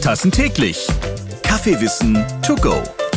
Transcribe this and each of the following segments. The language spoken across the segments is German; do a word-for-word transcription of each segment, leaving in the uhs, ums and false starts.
Tassen täglich. Kaffeewissen to go.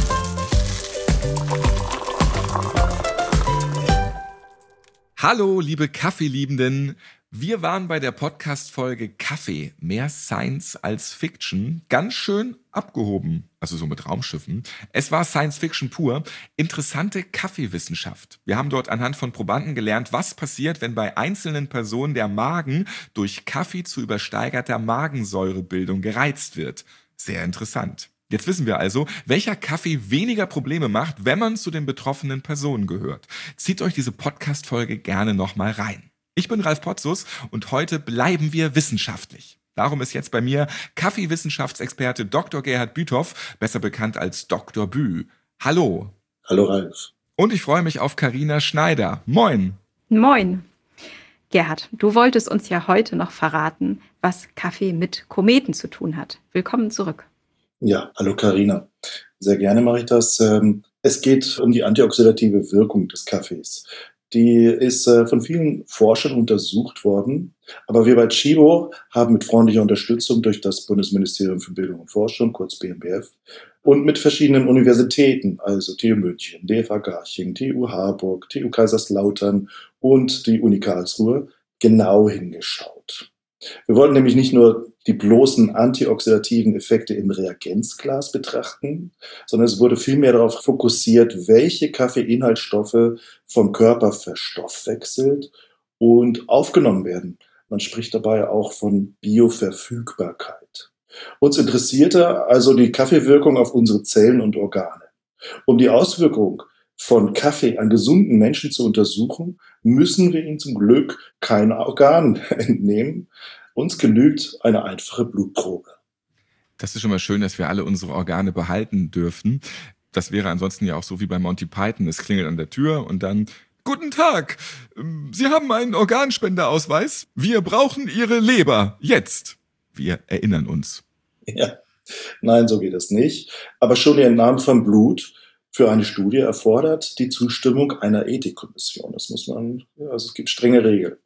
Hallo, liebe Kaffeeliebenden. Wir waren bei der Podcast-Folge Kaffee, mehr Science als Fiction, ganz schön abgehoben, also so mit Raumschiffen. Es war Science Fiction pur, interessante Kaffeewissenschaft. Wir haben dort anhand von Probanden gelernt, was passiert, wenn bei einzelnen Personen der Magen durch Kaffee zu übersteigerter Magensäurebildung gereizt wird. Sehr interessant. Jetzt wissen wir also, welcher Kaffee weniger Probleme macht, wenn man zu den betroffenen Personen gehört. Zieht euch diese Podcast-Folge gerne nochmal rein. Ich bin Ralf Potzus und heute bleiben wir wissenschaftlich. Darum ist jetzt bei mir Kaffeewissenschaftsexperte Doktor Gerhard Büthoff, besser bekannt als Doktor Bü. Hallo. Hallo Ralf. Und ich freue mich auf Carina Schneider. Moin. Moin. Gerhard, du wolltest uns ja heute noch verraten, was Kaffee mit Kometen zu tun hat. Willkommen zurück. Ja, hallo Carina. Sehr gerne mache ich das. Es geht um die antioxidative Wirkung des Kaffees. Die ist von vielen Forschern untersucht worden, aber wir bei Chibo haben mit freundlicher Unterstützung durch das Bundesministerium für Bildung und Forschung, kurz B M B F, und mit verschiedenen Universitäten, also T U München, D F A Garching, T U Harburg, T U Kaiserslautern und die Uni Karlsruhe, genau hingeschaut. Wir wollten nämlich nicht nur die bloßen antioxidativen Effekte im Reagenzglas betrachten, sondern es wurde vielmehr darauf fokussiert, welche Kaffeeinhaltsstoffe vom Körper verstoffwechselt und aufgenommen werden. Man spricht dabei auch von Bioverfügbarkeit. Uns interessierte also die Kaffeewirkung auf unsere Zellen und Organe. Um die Auswirkung von Kaffee an gesunden Menschen zu untersuchen, müssen wir ihnen zum Glück kein Organ entnehmen. Uns genügt eine einfache Blutprobe. Das ist schon mal schön, dass wir alle unsere Organe behalten dürfen. Das wäre ansonsten ja auch so wie bei Monty Python. Es klingelt an der Tür und dann: Guten Tag, Sie haben einen Organspenderausweis. Wir brauchen Ihre Leber. Jetzt. Wir erinnern uns. Ja, nein, so geht es nicht. Aber schon die Entnahme von Blut für eine Studie erfordert die Zustimmung einer Ethikkommission. Das muss man, also es gibt strenge Regeln.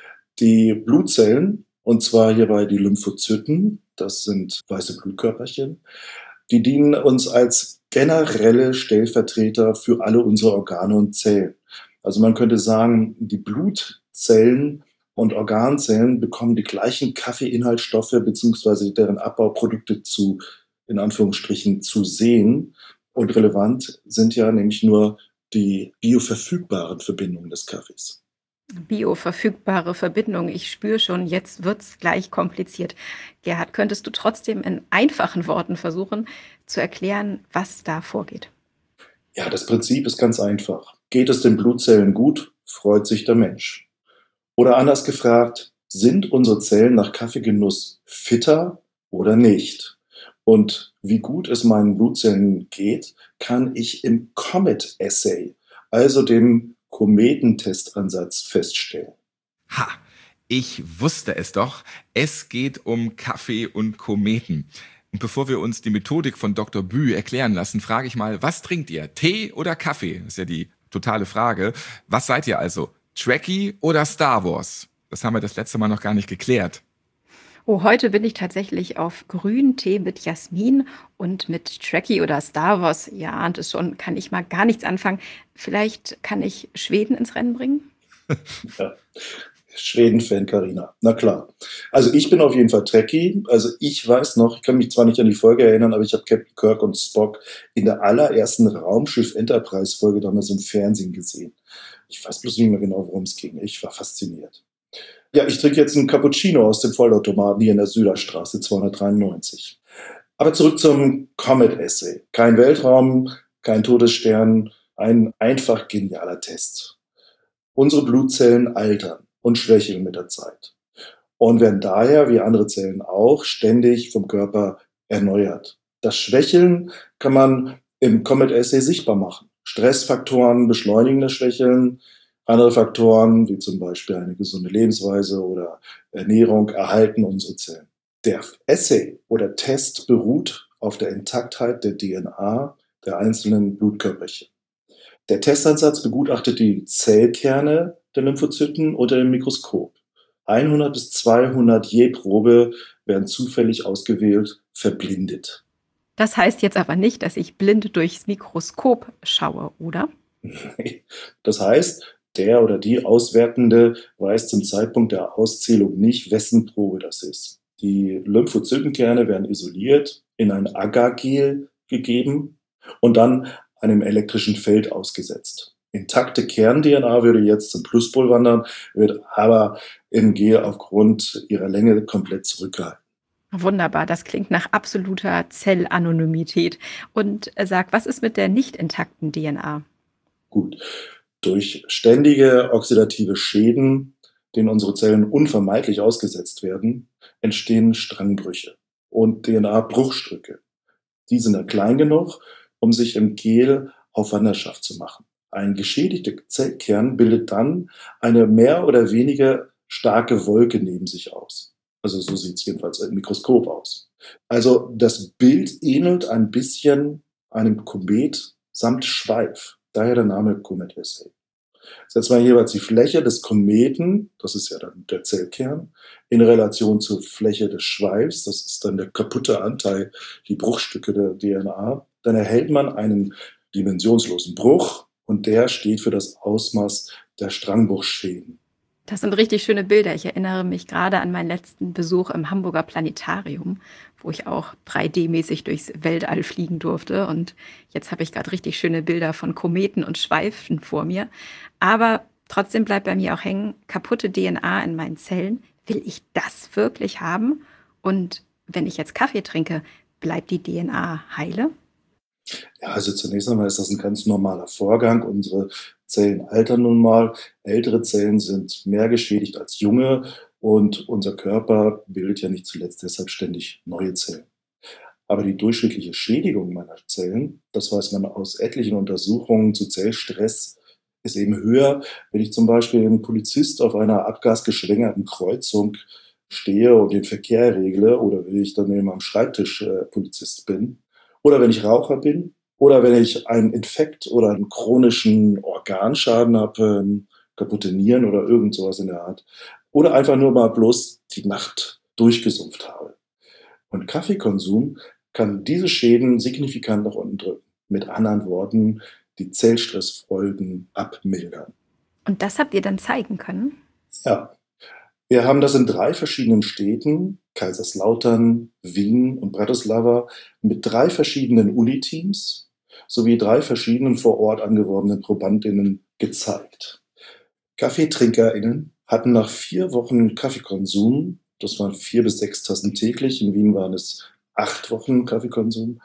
Die Blutzellen, und zwar hierbei die Lymphozyten, das sind weiße Blutkörperchen, die dienen uns als generelle Stellvertreter für alle unsere Organe und Zellen. Also man könnte sagen, die Blutzellen und Organzellen bekommen die gleichen Kaffeeinhaltsstoffe bzw. deren Abbauprodukte zu, in Anführungsstrichen, zu sehen. Und relevant sind ja nämlich nur die bioverfügbaren Verbindungen des Kaffees. Bioverfügbare Verbindung. Ich spüre schon, jetzt wird's gleich kompliziert. Gerhard, könntest du trotzdem in einfachen Worten versuchen zu erklären, was da vorgeht? Ja, das Prinzip ist ganz einfach. Geht es den Blutzellen gut, freut sich der Mensch. Oder anders gefragt, sind unsere Zellen nach Kaffeegenuss fitter oder nicht? Und wie gut es meinen Blutzellen geht, kann ich im Comet-Assay, also dem Kometentestansatz, feststellen. Ha, ich wusste es doch. Es geht um Kaffee und Kometen. Und bevor wir uns die Methodik von Doktor Bü erklären lassen, frage ich mal, was trinkt ihr? Tee oder Kaffee? Das ist ja die totale Frage. Was seid ihr also? Trekkie oder Star Wars? Das haben wir das letzte Mal noch gar nicht geklärt. Oh, heute bin ich tatsächlich auf grünen Tee mit Jasmin und mit Trekkie oder Star Wars. Ja, ahnt es schon, kann ich mal gar nichts anfangen. Vielleicht kann ich Schweden ins Rennen bringen? Ja, Schweden-Fan, Carina. Na klar. Also ich bin auf jeden Fall Trekkie. Also ich weiß noch, ich kann mich zwar nicht an die Folge erinnern, aber ich habe Captain Kirk und Spock in der allerersten Raumschiff-Enterprise-Folge damals im Fernsehen gesehen. Ich weiß bloß nicht mehr genau, worum es ging. Ich war fasziniert. Ja, ich trinke jetzt einen Cappuccino aus dem Vollautomaten hier in der Süderstraße zweihundertdreiundneunzig. Aber zurück zum Comet-Assay. Kein Weltraum, kein Todesstern, ein einfach genialer Test. Unsere Blutzellen altern und schwächeln mit der Zeit und werden daher, wie andere Zellen auch, ständig vom Körper erneuert. Das Schwächeln kann man im Comet-Assay sichtbar machen. Stressfaktoren beschleunigen das Schwächeln. Andere Faktoren, wie zum Beispiel eine gesunde Lebensweise oder Ernährung, erhalten unsere Zellen. Der Assay oder Test beruht auf der Intaktheit der D N A der einzelnen Blutkörperchen. Der Testansatz begutachtet die Zellkerne der Lymphozyten unter dem Mikroskop. hundert bis zweihundert je Probe werden zufällig ausgewählt, verblindet. Das heißt jetzt aber nicht, dass ich blind durchs Mikroskop schaue, oder? Das heißt, der oder die Auswertende weiß zum Zeitpunkt der Auszählung nicht, wessen Probe das ist. Die Lymphozytenkerne werden isoliert, in ein Agargel gegeben und dann einem elektrischen Feld ausgesetzt. Intakte Kern-D N A würde jetzt zum Pluspol wandern, wird aber im Gel aufgrund ihrer Länge komplett zurückgehalten. Wunderbar, das klingt nach absoluter Zellanonymität. Und äh, sag, was ist mit der nicht intakten D N A? Gut, durch ständige oxidative Schäden, denen unsere Zellen unvermeidlich ausgesetzt werden, entstehen Strangbrüche und D N A-Bruchstücke. Die sind dann klein genug, um sich im Gel auf Wanderschaft zu machen. Ein geschädigter Zellkern bildet dann eine mehr oder weniger starke Wolke neben sich aus. Also so sieht es jedenfalls im Mikroskop aus. Also das Bild ähnelt ein bisschen einem Komet samt Schweif. Daher der Name Comet Essay. Setzt man jeweils die Fläche des Kometen, das ist ja dann der Zellkern, in Relation zur Fläche des Schweifs, das ist dann der kaputte Anteil, die Bruchstücke der D N A, dann erhält man einen dimensionslosen Bruch und der steht für das Ausmaß der Strangbruchschäden. Das sind richtig schöne Bilder. Ich erinnere mich gerade an meinen letzten Besuch im Hamburger Planetarium, wo ich auch drei D-mäßig durchs Weltall fliegen durfte. Und jetzt habe ich gerade richtig schöne Bilder von Kometen und Schweifen vor mir. Aber trotzdem bleibt bei mir auch hängen, kaputte D N A in meinen Zellen. Will ich das wirklich haben? Und wenn ich jetzt Kaffee trinke, bleibt die D N A heile? Ja, also zunächst einmal ist das ein ganz normaler Vorgang. Unsere Zellen altern nun mal. Ältere Zellen sind mehr geschädigt als junge und unser Körper bildet ja nicht zuletzt deshalb ständig neue Zellen. Aber die durchschnittliche Schädigung meiner Zellen, das weiß man aus etlichen Untersuchungen zu Zellstress, ist eben höher, wenn ich zum Beispiel ein Polizist auf einer abgasgeschwängerten Kreuzung stehe und den Verkehr regle oder wenn ich dann eben am Schreibtisch äh, Polizist bin. Oder wenn ich Raucher bin, oder wenn ich einen Infekt oder einen chronischen Organschaden habe, ähm, kaputte Nieren oder irgend sowas in der Art. Oder einfach nur mal bloß die Nacht durchgesumpft habe. Und Kaffeekonsum kann diese Schäden signifikant nach unten drücken. Mit anderen Worten, die Zellstressfolgen abmildern. Und das habt ihr dann zeigen können? Ja, wir haben das in drei verschiedenen Städten, Kaiserslautern, Wien und Bratislava, mit drei verschiedenen Uni-Teams sowie drei verschiedenen vor Ort angeworbenen ProbandInnen gezeigt. KaffeetrinkerInnen hatten nach vier Wochen Kaffeekonsum, das waren vier bis sechs Tassen täglich, in Wien waren es acht Wochen Kaffeekonsum,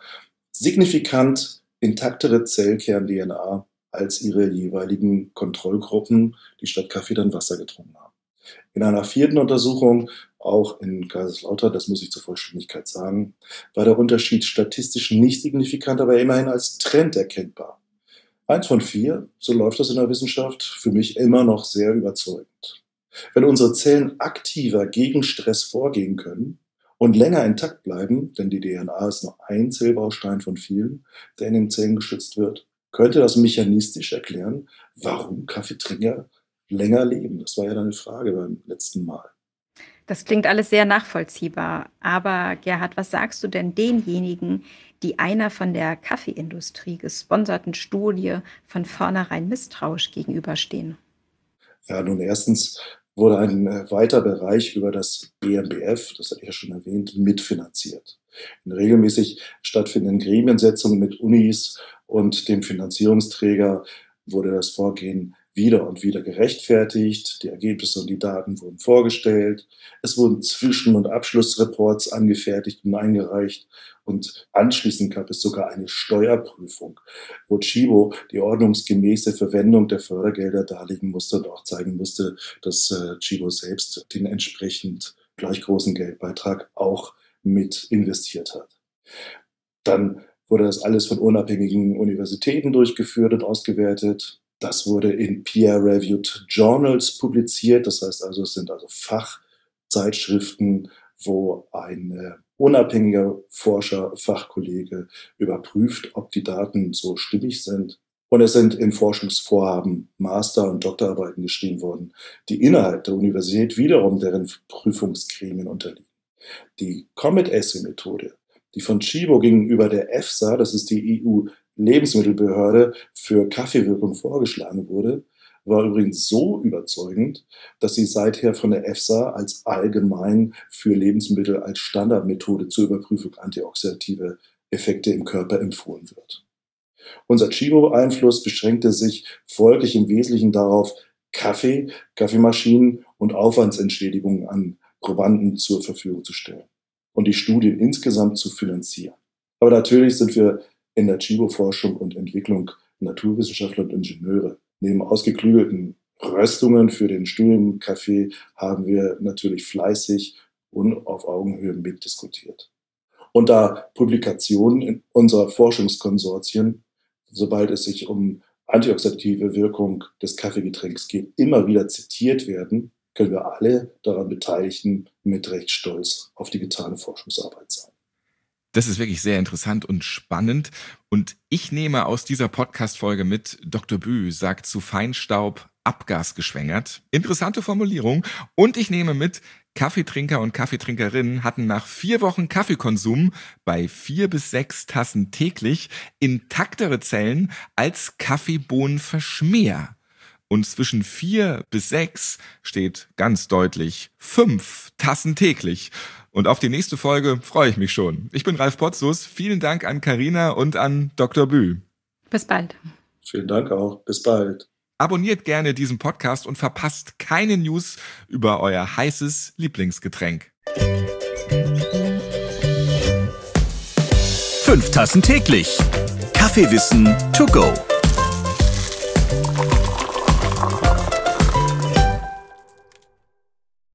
signifikant intaktere Zellkern-D N A als ihre jeweiligen Kontrollgruppen, die statt Kaffee dann Wasser getrunken haben. In einer vierten Untersuchung, auch in Kaiserslautern, das muss ich zur Vollständigkeit sagen, war der Unterschied statistisch nicht signifikant, aber immerhin als Trend erkennbar. Eins von vier, so läuft das in der Wissenschaft, für mich immer noch sehr überzeugend. Wenn unsere Zellen aktiver gegen Stress vorgehen können und länger intakt bleiben, denn die D N A ist nur ein Zellbaustein von vielen, der in den Zellen geschützt wird, könnte das mechanistisch erklären, warum Kaffeetrinker länger leben. Das war ja deine Frage beim letzten Mal. Das klingt alles sehr nachvollziehbar. Aber Gerhard, was sagst du denn denjenigen, die einer von der Kaffeeindustrie gesponserten Studie von vornherein misstrauisch gegenüberstehen? Ja, nun erstens wurde ein äh, weiter Bereich über das B M B F, das hatte ich ja schon erwähnt, mitfinanziert. In regelmäßig stattfindenden Gremiensitzungen mit Unis und dem Finanzierungsträger wurde das Vorgehen wieder und wieder gerechtfertigt. Die Ergebnisse und die Daten wurden vorgestellt. Es wurden Zwischen- und Abschlussreports angefertigt und eingereicht. Und anschließend gab es sogar eine Steuerprüfung, wo Tchibo die ordnungsgemäße Verwendung der Fördergelder darlegen musste und auch zeigen musste, dass äh, Tchibo selbst den entsprechend gleich großen Geldbeitrag auch mit investiert hat. Dann wurde das alles von unabhängigen Universitäten durchgeführt und ausgewertet. Das wurde in Peer-Reviewed Journals publiziert. Das heißt also, es sind also Fachzeitschriften, wo ein äh, unabhängiger Forscher, Fachkollege überprüft, ob die Daten so stimmig sind. Und es sind in Forschungsvorhaben Master- und Doktorarbeiten geschrieben worden, die innerhalb der Universität wiederum deren Prüfungsgremien unterliegen. Die Comet-Assay-Methode, die von Chibo gegenüber der EFSA, das ist die E U-Lebensmittelbehörde für Kaffeewirkung, vorgeschlagen wurde, war übrigens so überzeugend, dass sie seither von der EFSA als allgemein für Lebensmittel als Standardmethode zur Überprüfung antioxidative Effekte im Körper empfohlen wird. Unser Chibo-Einfluss beschränkte sich folglich im Wesentlichen darauf, Kaffee, Kaffeemaschinen und Aufwandsentschädigungen an Probanden zur Verfügung zu stellen und die Studien insgesamt zu finanzieren. Aber natürlich sind wir in der Chibo-Forschung und Entwicklung Naturwissenschaftler und Ingenieure. Neben ausgeklügelten Röstungen für den Studienkaffee haben wir natürlich fleißig und auf Augenhöhe mitdiskutiert. Und da Publikationen in unserer Forschungskonsortien, sobald es sich um antioxidative Wirkung des Kaffeegetränks geht, immer wieder zitiert werden, können wir alle daran Beteiligten mit Recht stolz auf die getane Forschungsarbeit sein. Das ist wirklich sehr interessant und spannend. Und ich nehme aus dieser Podcast-Folge mit, Doktor Bü sagt zu Feinstaub abgasgeschwängert. Interessante Formulierung. Und ich nehme mit, Kaffeetrinker und Kaffeetrinkerinnen hatten nach vier Wochen Kaffeekonsum bei vier bis sechs Tassen täglich intaktere Zellen als Kaffeebohnenverschmäher. Und zwischen vier bis sechs steht ganz deutlich fünf Tassen täglich. Und auf die nächste Folge freue ich mich schon. Ich bin Ralf Potzus. Vielen Dank an Carina und an Doktor Bü. Bis bald. Vielen Dank auch. Bis bald. Abonniert gerne diesen Podcast und verpasst keine News über euer heißes Lieblingsgetränk. Fünf Tassen täglich. Kaffeewissen to go.